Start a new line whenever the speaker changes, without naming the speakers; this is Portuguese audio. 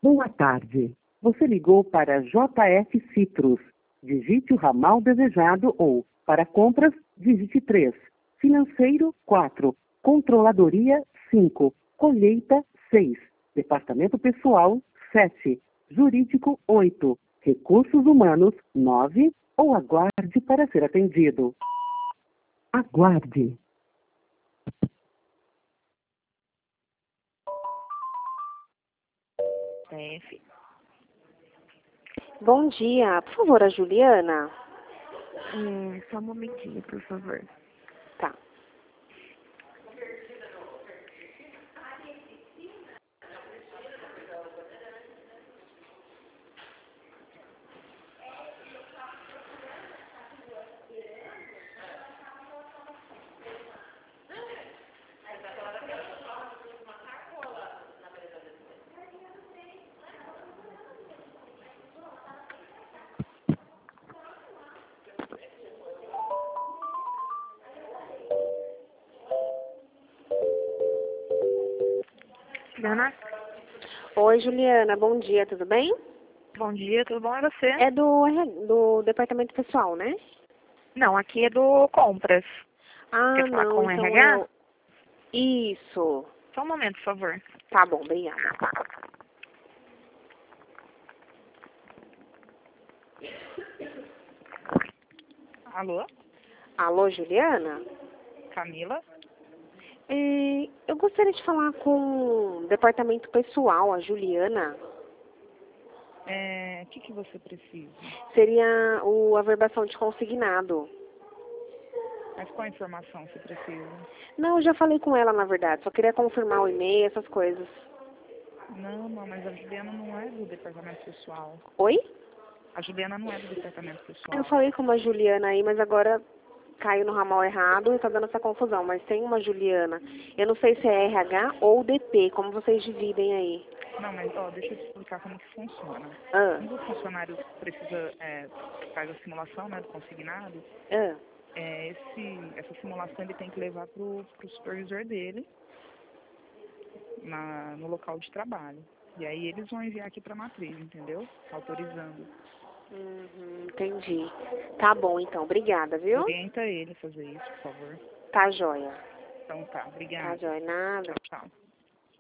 Boa tarde. Você ligou para JF Citrus. Digite o ramal desejado ou, para compras, digite 3. Financeiro, 4. Controladoria, 5. Colheita, 6. Departamento Pessoal, 7. Jurídico, 8. Recursos Humanos, 9. Ou aguarde para ser atendido. Aguarde.
CF.
Bom dia, por favor, a Juliana.
Só um momentinho, por favor.
Tá.
Juliana,
Oi, Juliana, bom dia, tudo bem?
bom dia, tudo bom? É você?
É do departamento pessoal, né?
Não, aqui é do Compras.
Ah,
Quer falar
não,
com o
então
RH?
Isso.
Só um momento, por favor.
Tá bom, obrigada.
Alô?
Alô, Juliana?
Camila?
Eu gostaria de falar com o departamento pessoal, a Juliana.
O que você precisa?
Seria a averbação de consignado.
Mas qual informação você precisa?
Não, eu já falei com ela, na verdade. Só queria confirmar o e-mail, essas coisas.
Não, mas a Juliana não é do departamento pessoal.
Oi?
A Juliana não é do departamento pessoal.
Eu falei com uma Juliana aí, mas agora caiu no ramal errado e tá dando essa confusão. Mas tem uma Juliana. Eu não sei se é RH ou DP, como vocês dividem aí.
Não, mas deixa eu te explicar como que funciona.
Ah,
Quando o funcionário faz a simulação, né, do consignado,
ah.
essa simulação ele tem que levar para o supervisor dele no local de trabalho. E aí eles vão enviar aqui para a matriz, entendeu? Autorizando.
Entendi. Tá bom, então. Obrigada, viu?
Orienta ele a fazer isso, por favor.
Tá joia.
Então tá,
Tá
obrigada.
joia. Nada.
Tchau, tchau.